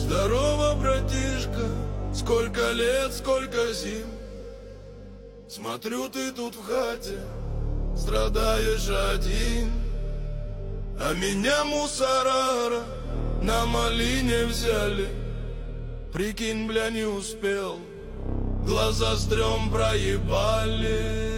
Здорово, братишка, сколько лет, сколько зим. Смотрю, ты тут в хате страдаешь один, а меня мусорара на малине взяли. Прикинь, бля, не успел, глаза стрём проебали.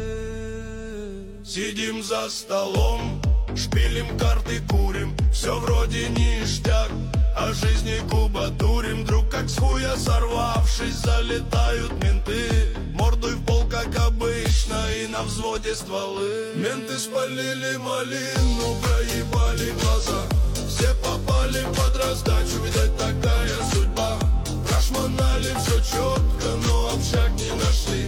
Сидим за столом, шпилим карты, курим, все вроде ништяк, а жизни кубатурим. Вдруг как с хуя сорвавшись, залетают менты, мордой в пол, как обычно, и на взводе стволы. Менты спалили малину, проебали глаза, все попали под раздачу, видать, такая судьба. Прошмонали все четко, но общак не нашли.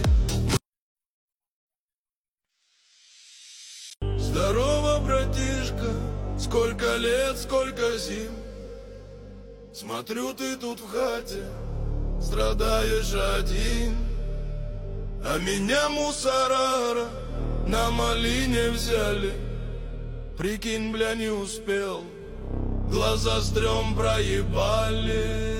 Здорово, братишка, сколько лет, сколько зим. Смотрю, ты тут в хате страдаешь один, а меня мусорара на малине взяли. Прикинь, бля, не успел, глаза стрём проебали.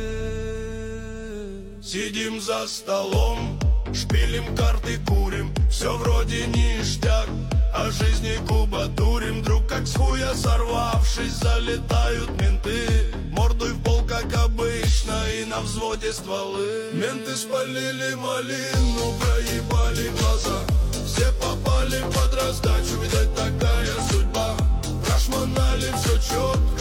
Сидим за столом, шпилим карты, курим, все вроде ништяк, а жизни кубатурим. Вдруг как с хуя сорвавшись, залетают менты, мордой в пол, как обычно, и на взводе стволы. Менты спалили малину, проебали глаза, все попали под раздачу, видать, такая судьба. Прошмонали все четко,